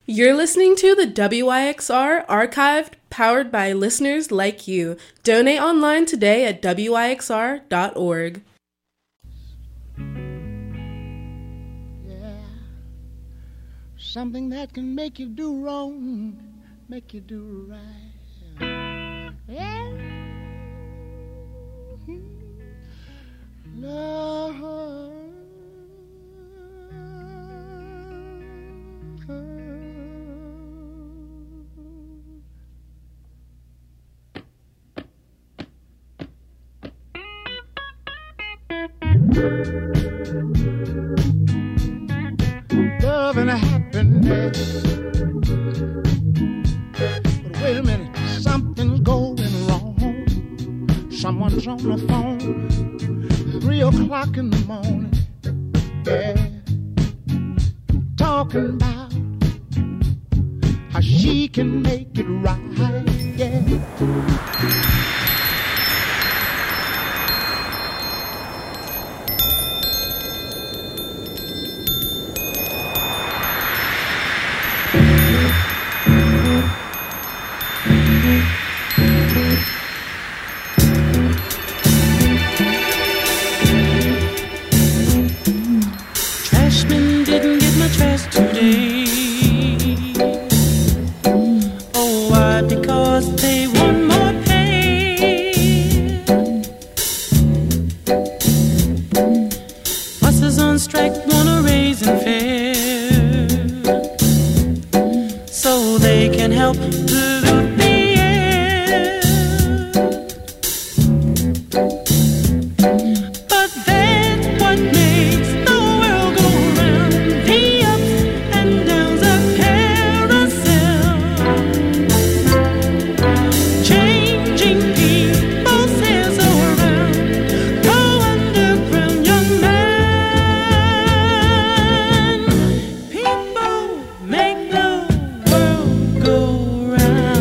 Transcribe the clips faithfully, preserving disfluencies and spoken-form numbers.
You're listening to the W Y X R Archived, powered by listeners like you. Donate online today at W Y X R dot org. Yeah, something that can make you do wrong, make you do right. Yeah, love. Love and happiness. But wait a minute, something's going wrong. Someone's on the phone, three o'clock in the morning. Yeah, talking about how she can make it right. Yeah. Trashman didn't get my trash today. Oh, why? Because they want more pay. Buses on strike wanna raise and fare so they can help pollute the air. But that's what makes the world go round. The ups and downs of carousel, changing people's hands around. Go underground, young man. People make the world go round.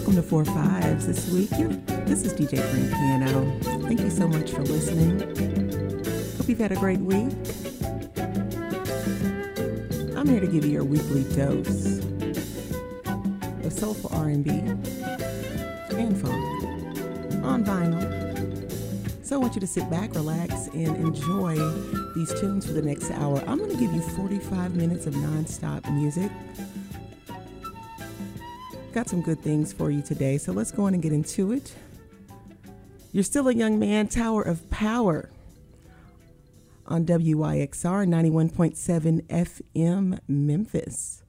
welcome to Four Fives this week. This is D J Green Piano. Thank you so much for listening. Hope you've had a great week. I'm here to give you your weekly dose of soulful R and B and funk on vinyl. So I want you to sit back, relax, and enjoy these tunes for the next hour. I'm going to give you forty-five minutes of non-stop music. Got some good things for you today, so let's go on and get into it. You're Still a Young Man, Tower of Power on W Y X R ninety-one point seven F M Memphis.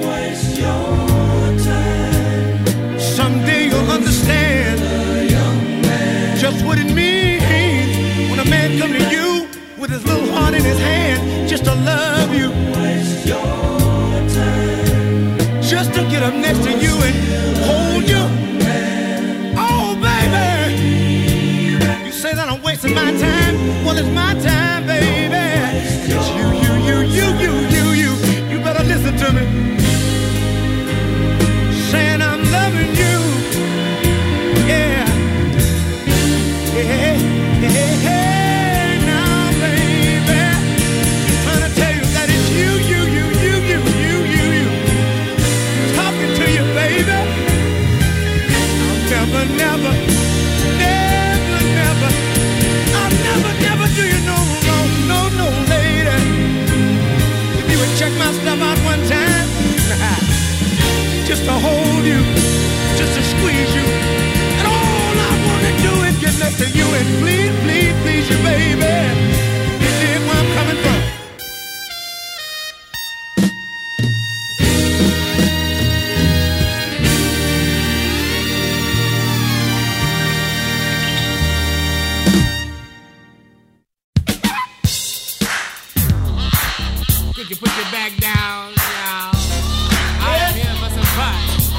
Someday you'll understand. just what it means when a man comes to you with his little heart in his hand just to love you. Waste your time. Just to get up next to you and hold you. Oh, baby. You say that I'm wasting my time. Well, it's my time, baby. It's you, you, you, you, you, you, you. You better listen to me. Saying I'm loving you. Yeah. Yeah. Hey, hey, now, baby. Trying to tell you that it's you, you, you, you, you, you, you, you. Talking to you, baby. I'll never, never, never, never, I'll never, never do you no wrong, no, no, lady. If you would check my stuff out one time, just to hold you, just to squeeze you, and all I wanna do is get next to you and please, please, please you, baby. You dig where I'm coming from? Could you put your back down, y'all? I am here for some fun.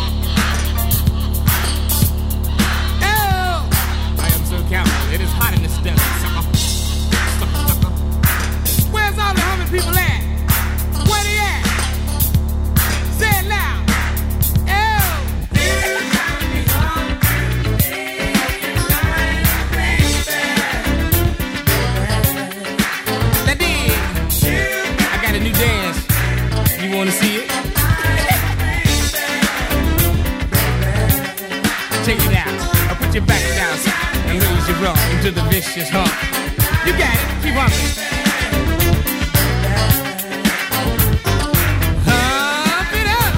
Oh, I am so careful. It is hot in this desert, sucker. Sucker, sucker. Where's all the hungry people at? Where they at? Say it loud. Oh. That did. I got a new dance. You wanna see it? Check it out. I'll put your back down and raise your rump into the vicious hump. You got it. Keep humping. Hump it up.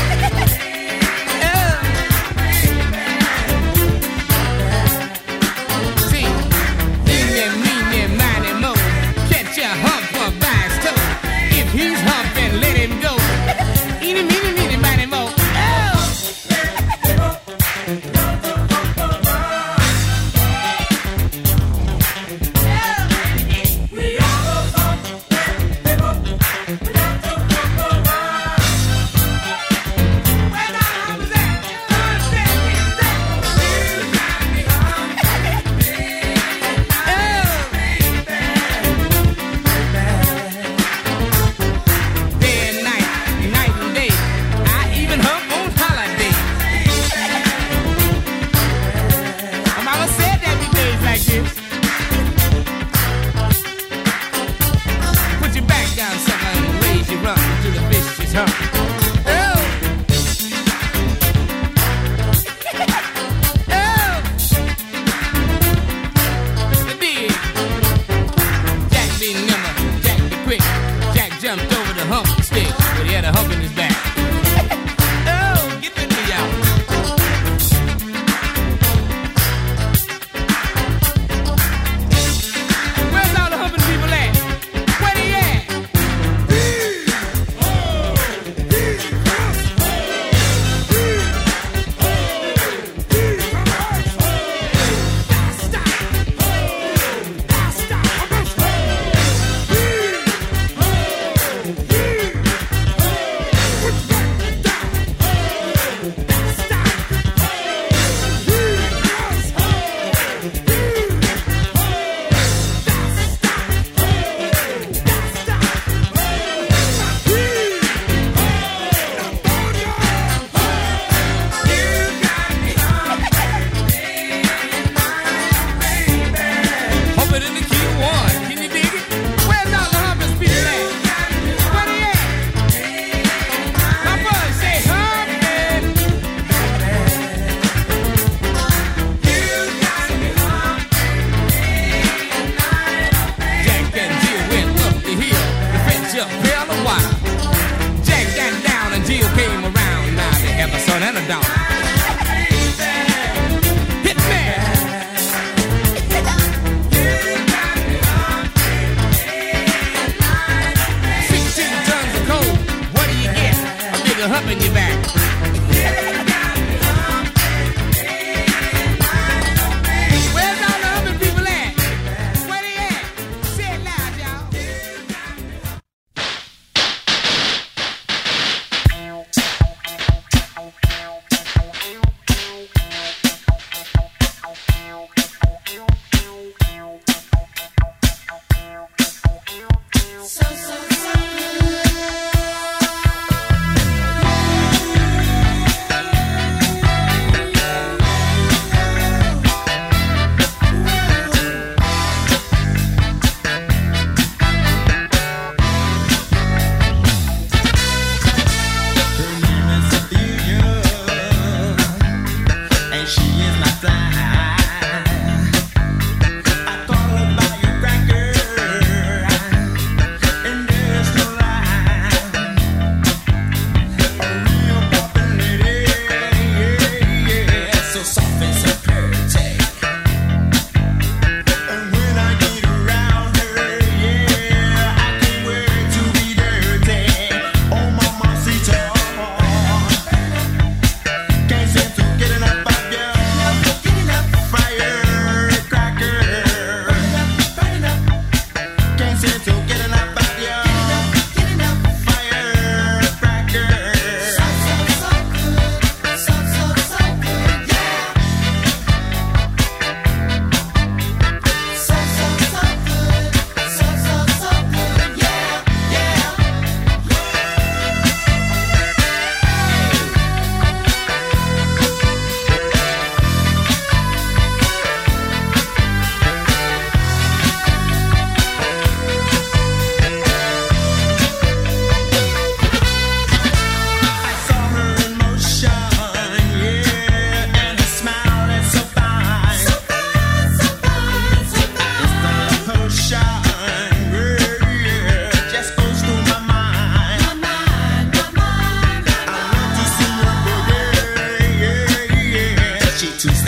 Oh. See, eeny, meeny, miny, mo. Catch a hump for by his toe. If he's humping, let him go. Eeny, meeny, meeny, miny, mo. Oh. Day and night, night and day. I even hump on holiday.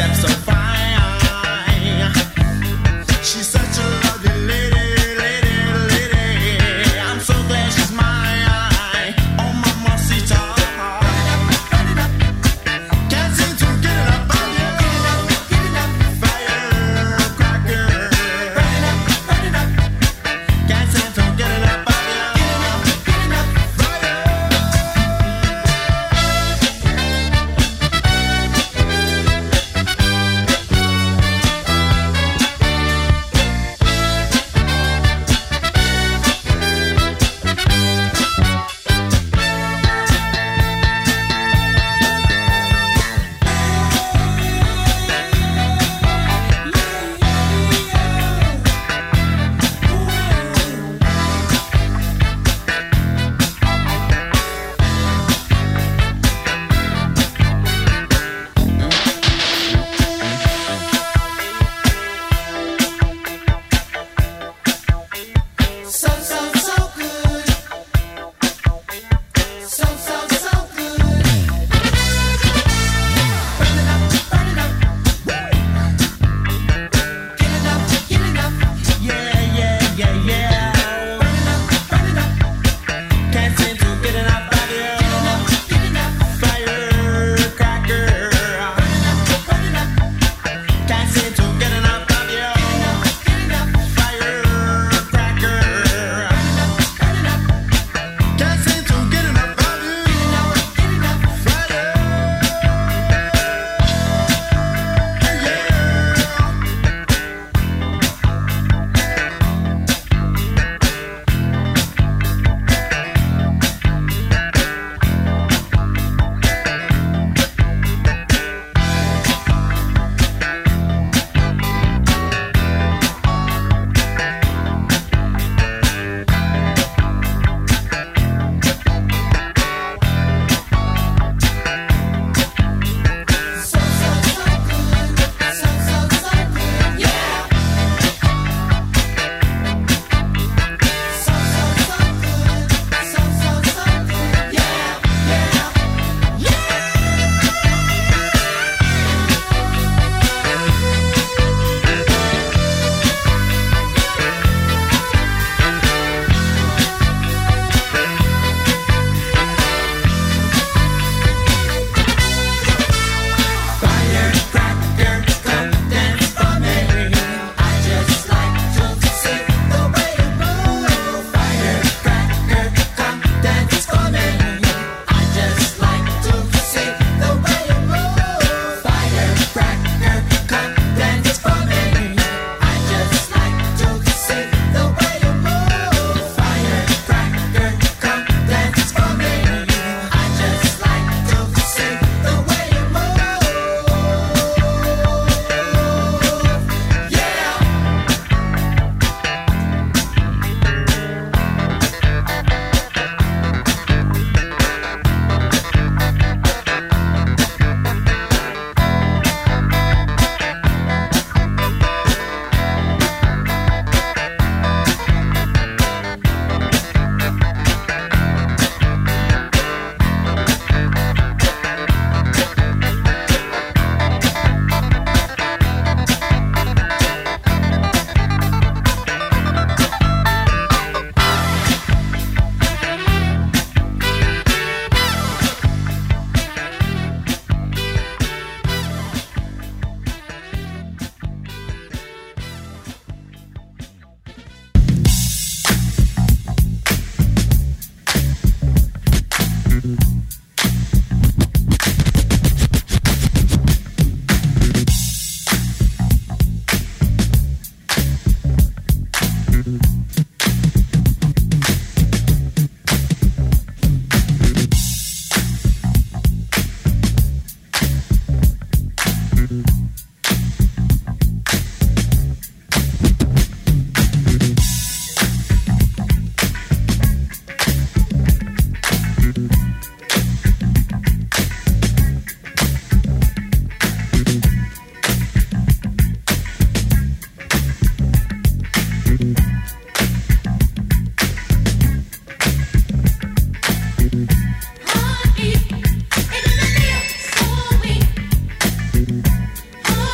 Oh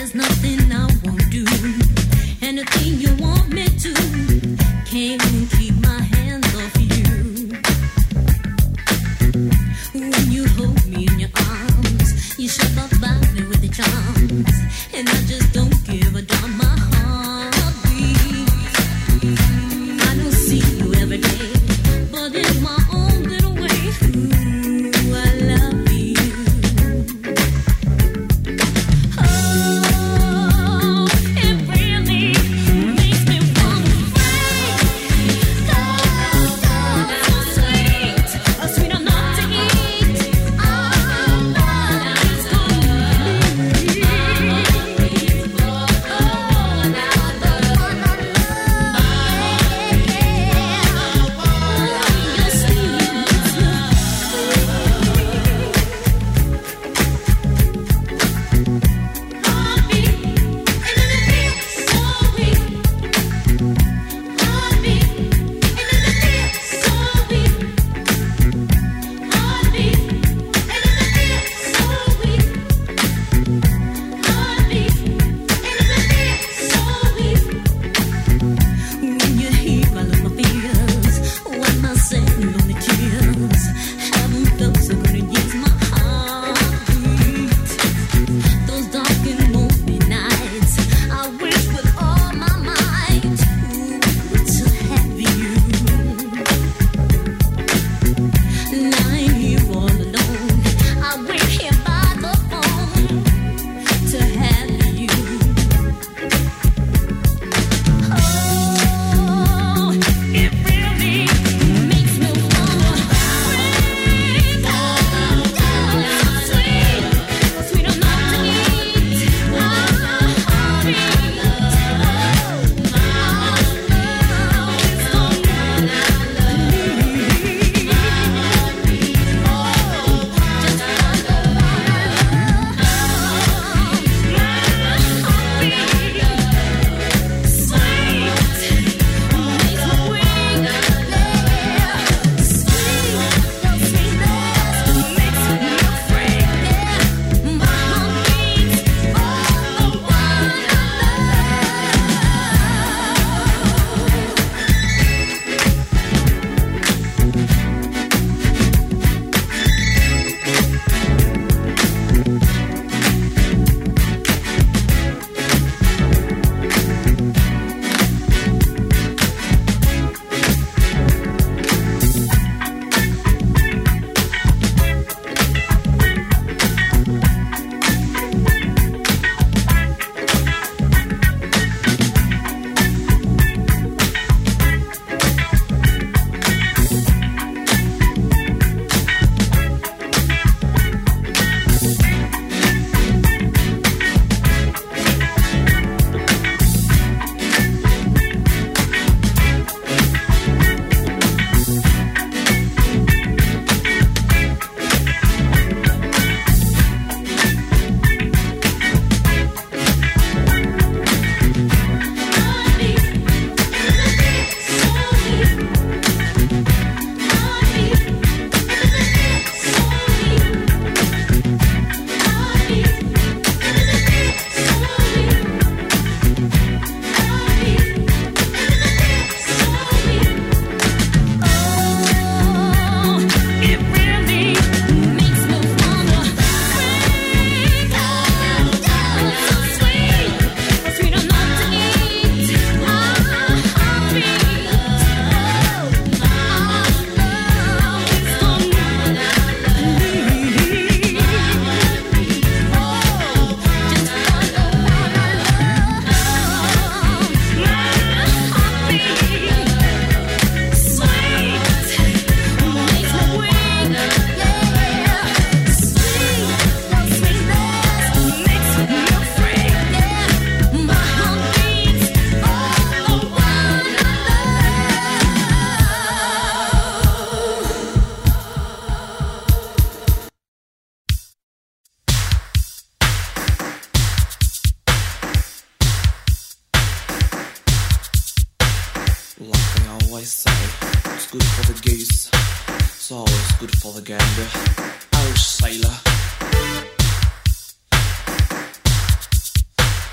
There's nothing I won't do. Anything you want me to. Can't even keep my hands off you. When you hold me in your arms, you shove up by me with your charms, and I just don't give a damn. My heart beats. I don't see you every day, but in my own little way, ooh, I love you. Oh, it really makes me wanna break. Go, go, so sweet, oh, sweet enough to eat. Oh, love is good. When you're here, I love my fears. Wipe my sad and lonely tears. Haven't felt so good in years. My heart beats. Those dark and lonely nights, I wish with all my might, ooh, to have you. Lying here all alone, I wait here by the phone to have you. Oh, it really makes me wanna break. Oh, so sweet, sweet enough to eat. Oh, honey, oh, my love is gone. always say it's good for the geese, it's always good for the gander. Irish sailor.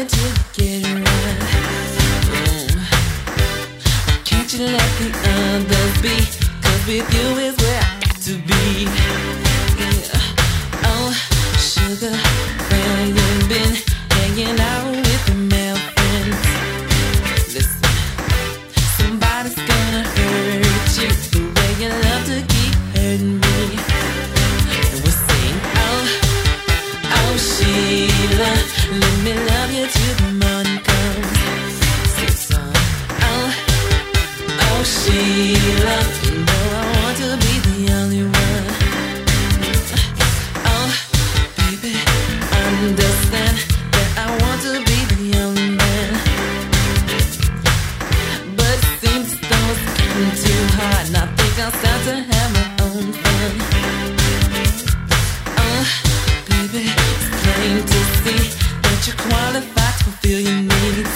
till you get it right. Oh, can't you let the others be? 'Cause with you is where I got to be. Yeah. Oh, sugar, where you been? Hanging out with the male friends. Listen, somebody's gonna hurt you the way you love to keep hurting me. And we'll sing, oh, oh Sheila, let me love you till the morning comes. Sing song, oh, oh Sheila, you know I want to be the only one. Oh, baby, understand that I want to be the only man. But it seems as though it's getting too hard, and I think I'll start to have my own fun. Oh, baby, it's plain to see that you're qualified to fulfill your needs.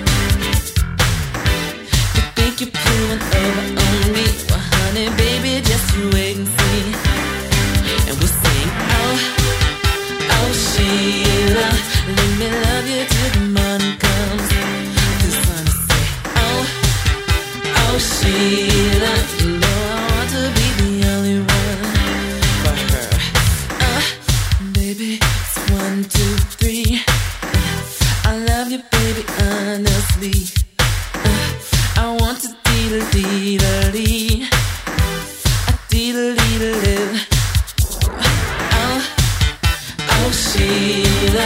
You think you're pulling over on me? Well, honey, baby, just you wait and see. And we'll sing, oh, oh Sheila, let me love you till the morning comes. This one I say, oh, oh Sheila, you know I want to be the only one for her. Uh, baby, it's one, two, three. I love you, baby, honestly. Uh, I want to dee-da-dee-da-dee. A dee-da-dee-da-dee. Oh, oh Sheila.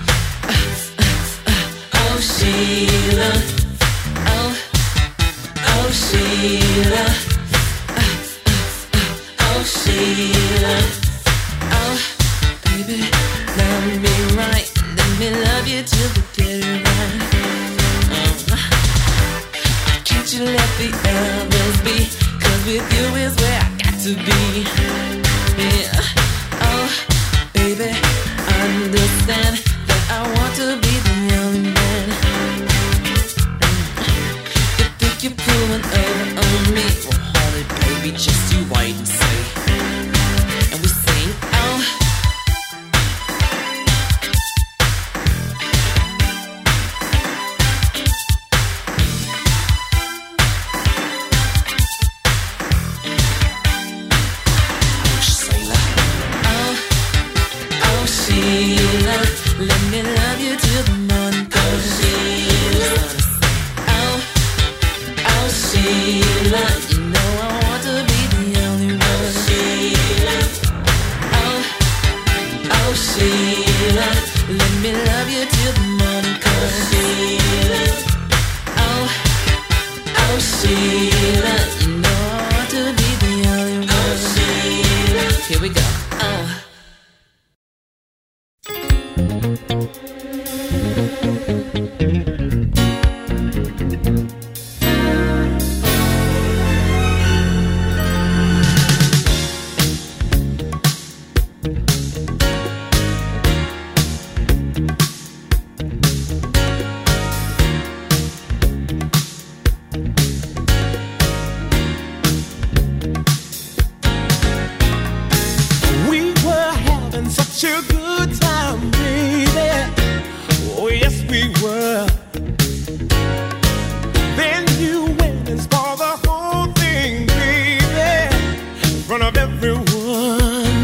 Oh Sheila, oh, oh Sheila, oh Sheila, oh baby, love me right, let me love you till we get it right. Um, can't you let the others be? 'Cause with you is where I got to be. Yeah, oh baby, understand that I want to be the only man. You think you're pulling over on me? Well, honey, baby, just you wait and see. And we sing, oh, oh, oh Sheila, let me love you till the morning comes. Oh, oh Sheila, you know I want to be the only one. Oh, oh Sheila, let me love you till the morning comes. Oh, oh Sheila, you know I want to be the only one. Here we go. Oh. We were having such a good time, baby. Oh, yes, we were. Then you went and spoiled the whole thing, baby, in front of everyone.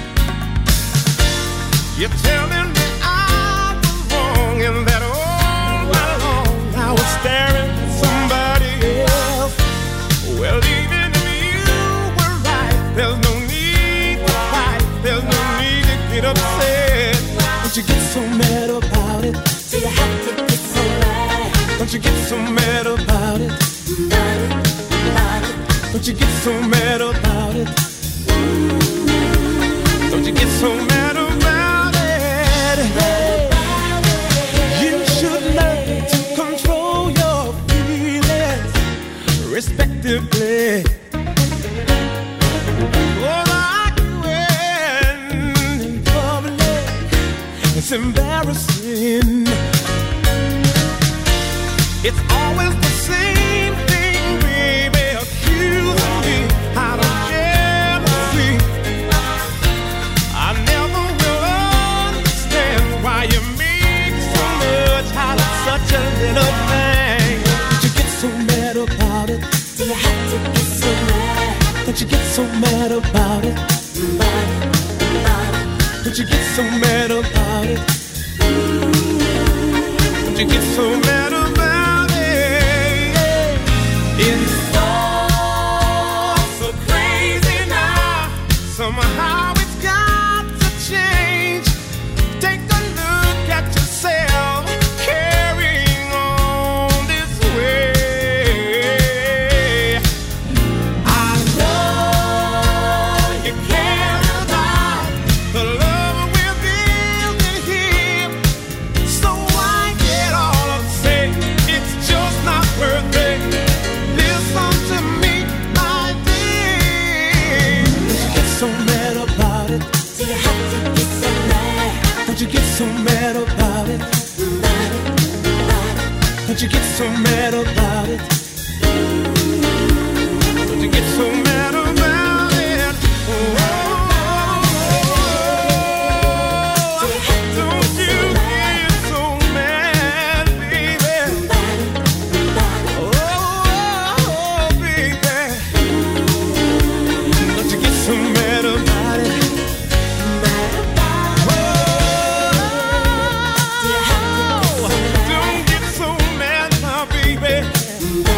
You're telling me I was wrong and that all night long I was staring at somebody else. Well, even if you were right, there's no need to fight. There's no need to get upset. Don't you get so mad about it? Do you have to get so mad? Don't you get so mad about it? About it, about it. Don't you get so mad about it? Don't you get so mad about it? You should learn to control your feelings respectively. Oh, arguing in public, it's embarrassing. It's always the same thing, baby, accusing me out of jealousy. I never will understand why you make so much out mad about it? Don't you get so mad about it? Don't you get so mad about it? It's all so crazy now. Somehow it's got to change. Take a look at yourself carrying on this way. I know you care about the love we're building here. So why get all upset? It's just not worth it. Listen to me, my dear. Don't you get so mad about it? Do you have to get so mad? Don't you get so mad about it? Don't you get so mad about it? Don't you get so mad about it? Oh, don't you get so mad, baby? Oh, baby. Don't you get so mad about it? Oh, don't get so mad, my baby.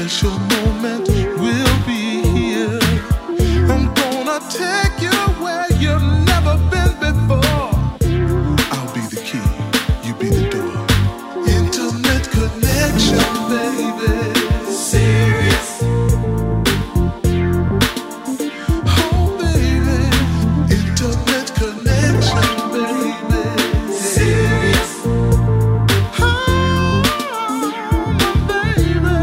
special moment will be here. I'm gonna take you where you've never been before. I'll be the key, you be the door. Intimate connection, baby. Serious. Oh, baby. Intimate connection, baby. Serious. Oh, my baby.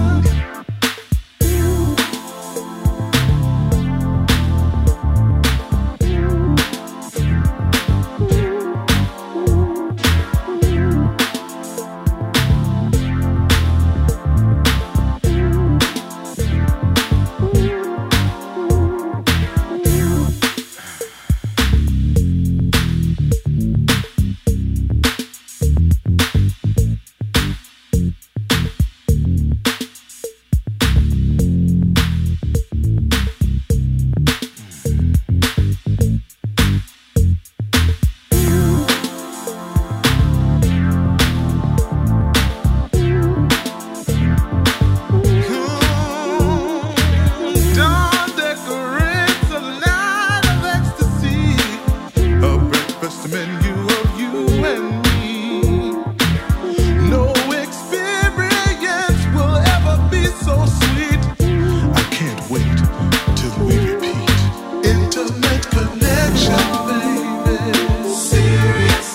Dawn decorates a night of ecstasy, a breakfast menu of you and me. No experience will ever be so sweet. I can't wait till we repeat. Intimate connection, baby. Serious.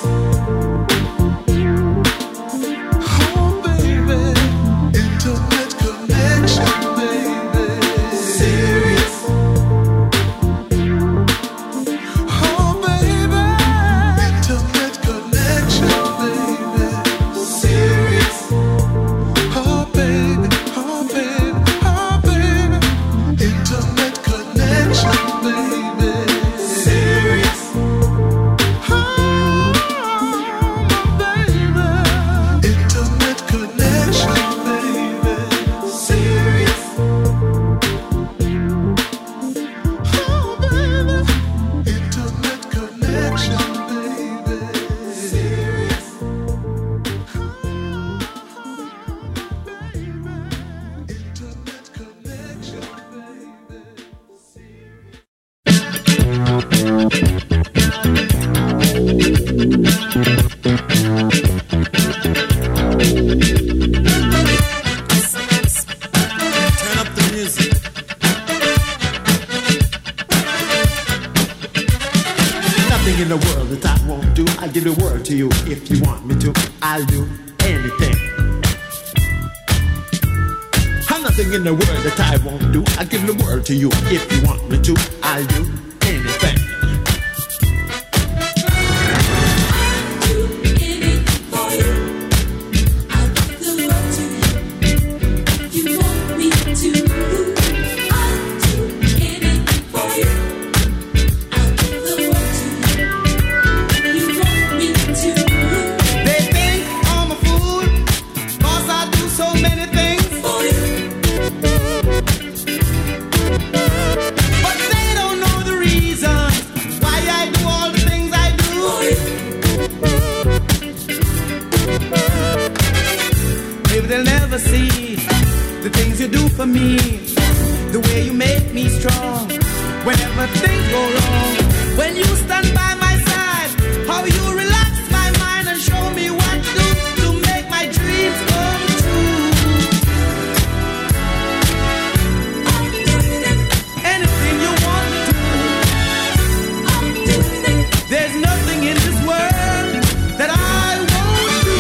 Oh, baby. Intimate connection, baby. Serious. Oh, baby. Intimate connection, baby. Serious. Oh, baby. Oh, baby. Oh, baby. Intimate connection, baby. Serious. Oh, my baby. Intimate connection, baby. Serious. Oh, baby. Intimate connection, baby. Serious. Oh, baby. Intimate connection, baby. Turn up the music. Nothing in the world that I won't do. I'll give the world to you if you want me to. I'll do anything. I'm nothing in the world that I won't do. I'll give the world to you if you want me to. I'll do anything. They think I'm a fool, 'cause I do so many things for you. But they don't know the reason why I do all the things I do. Maybe they'll never see the things you do for me, the way you make me strong whenever things go wrong. When you stand by my side, how you relax my mind and show me what to do to make my dreams come true. Anything you want to do. There's nothing in this world that I won't do.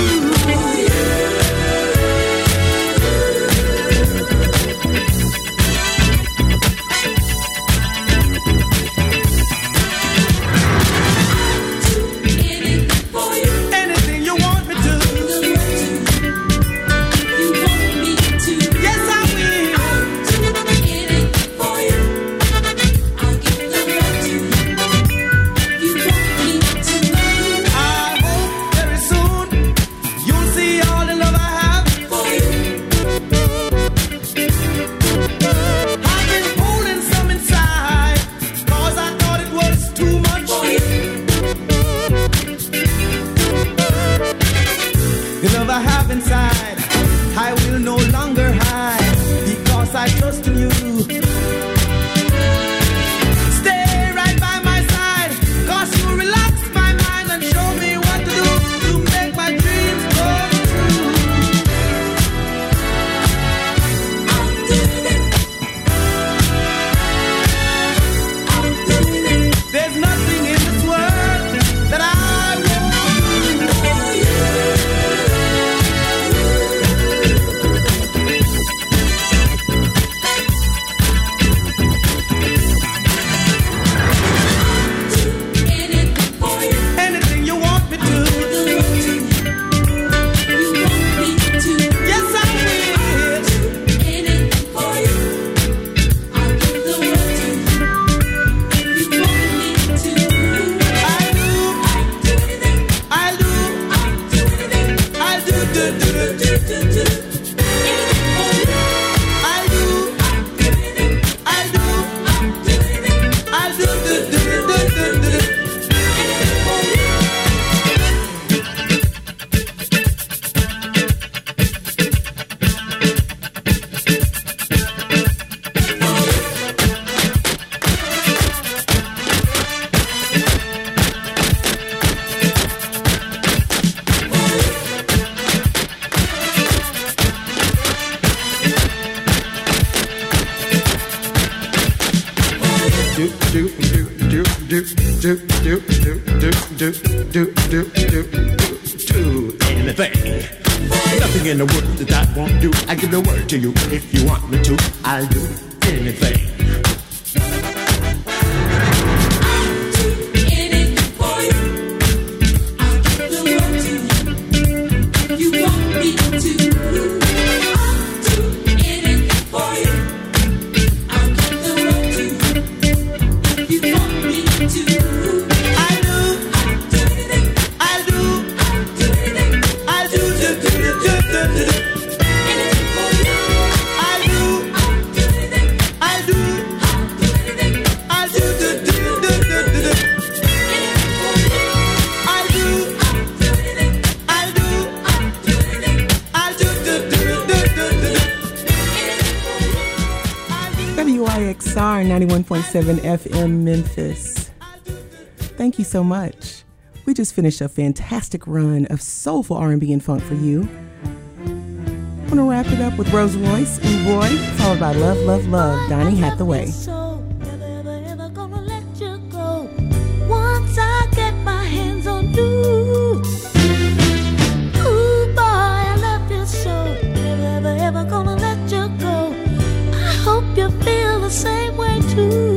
do, do, do, do, do, do, do, do, do anything. Nothing in the world that I won't do. I give the word to you. If you want me to, I'll do anything. W I X R ninety-one point seven F M Memphis. Thank you so much. We just finished a fantastic run of soulful R and B and funk for you. I'm going to wrap it up with Rose Royce and Roy, followed by Love, Love, Love, Donny Hathaway. Once I get my hands on you, ooh boy, I love you so, never ever ever gonna let you go. I hope you feel the same way too.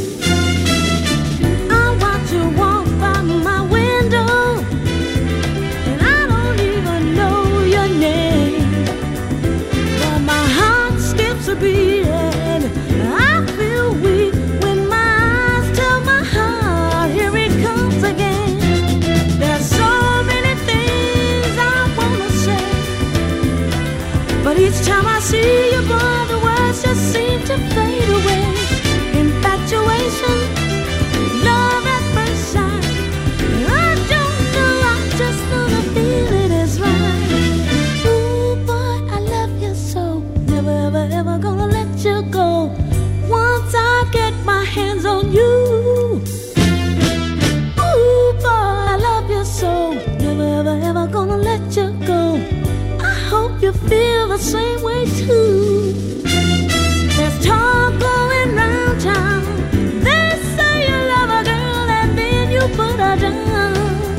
I watch you walk by my window, and I don't even know your name, but my heart skips a beat and I feel weak when my eyes tell my heart, here it comes again. There's so many things I wanna say, but each time I see you, boy, the words just seem to fade away. Infatuation, love at first sight, I don't know, I just know the feeling is right. Ooh boy, I love you so, never ever ever gonna let you go. Once I get my hands on you, ooh boy, I love you so, never ever ever gonna let you go. I hope you feel the same way too. There's talk going round town, they say you love a girl and then you put her down.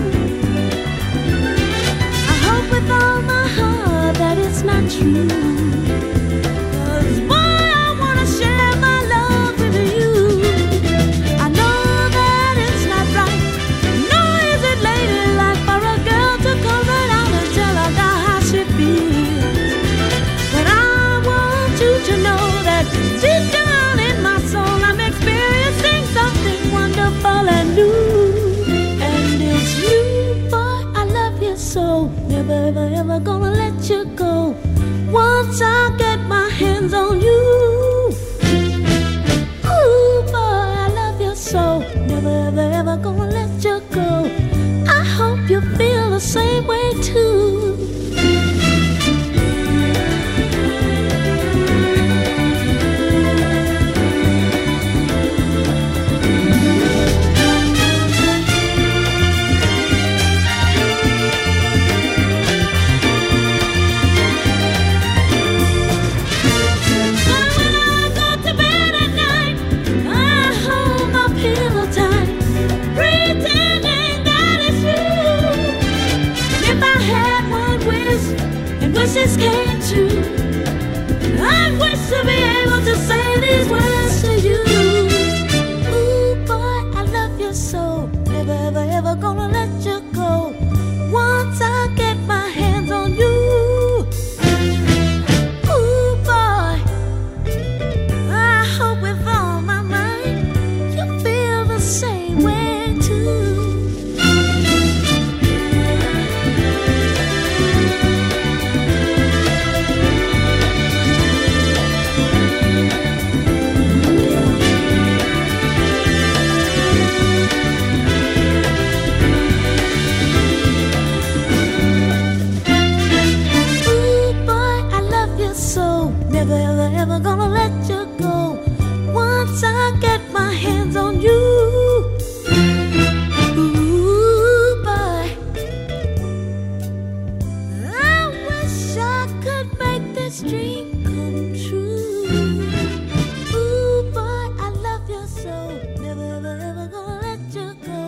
I hope with all my heart that it's not true, 'cause boy, I wanna share my love with you. I know that it's not right, nor is it ladylike for a girl to come right out and tell a guy how she feels. But I want you to know that deep down in my soul I'm experiencing something wonderful and new. And it's you, boy, I love you so, never ever ever gonna let you go. Once I get my hands on you, ooh boy, I love you so, never ever ever gonna let you go. I hope you feel the same way too. Wishes came true, I wish to be able to say these words to you. Ooh boy, I love you so, never ever ever gonna let you go. Once I get my hands on you, ooh boy, I hope with all my mind you feel the same way too. Never ever ever gonna let you go. Once I get my hands on you, ooh boy, I wish I could make this dream come true. Ooh boy, I love you so, never ever ever gonna let you go.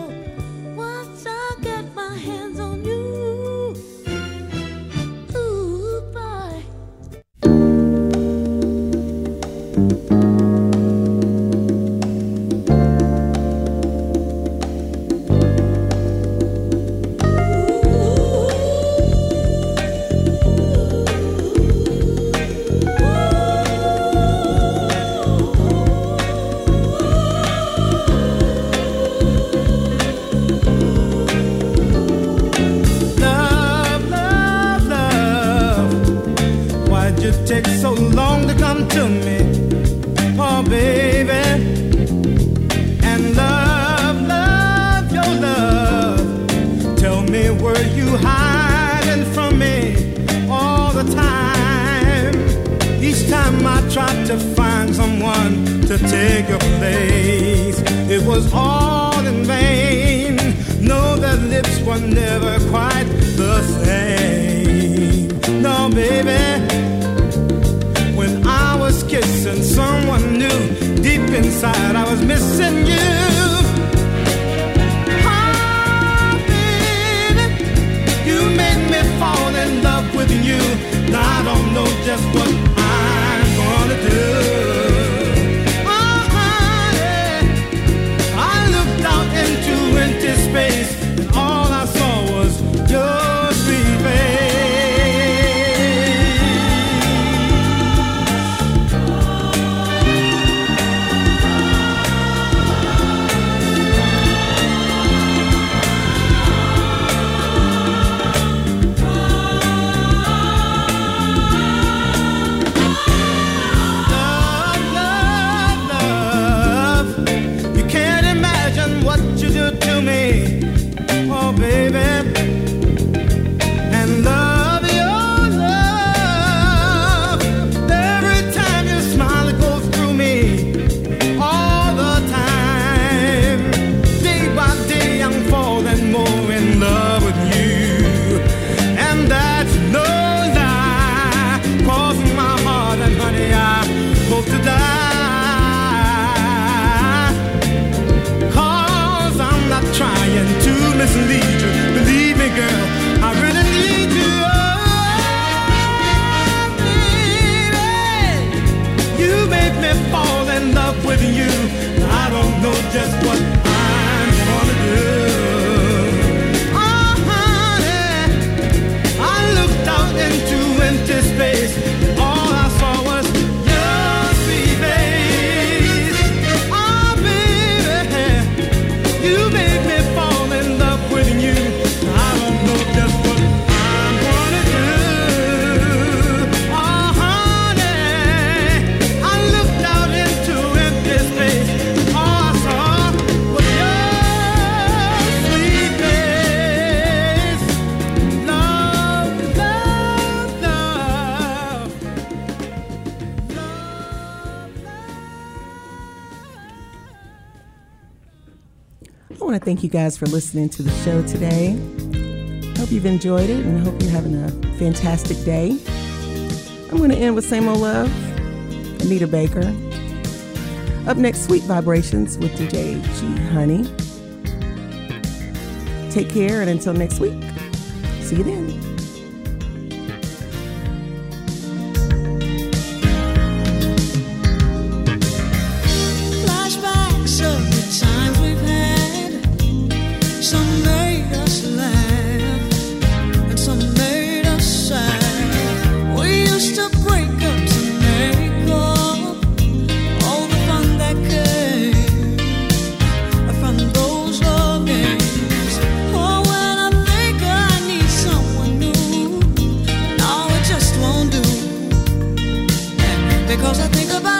Thank you guys for listening to the show today. Hope you've enjoyed it and hope you're having a fantastic day. I'm going to end with Same Old Love, Anita Baker. Up next, Sweet Vibrations with D J G Honey. Take care, and until next week, see you then. Flashbacks of the times we've had. Some made us laugh, and some made us sad. We used to break up to make up all the fun that came from those love games. Oh, when I think I need someone new, no, it just won't do. Because I think about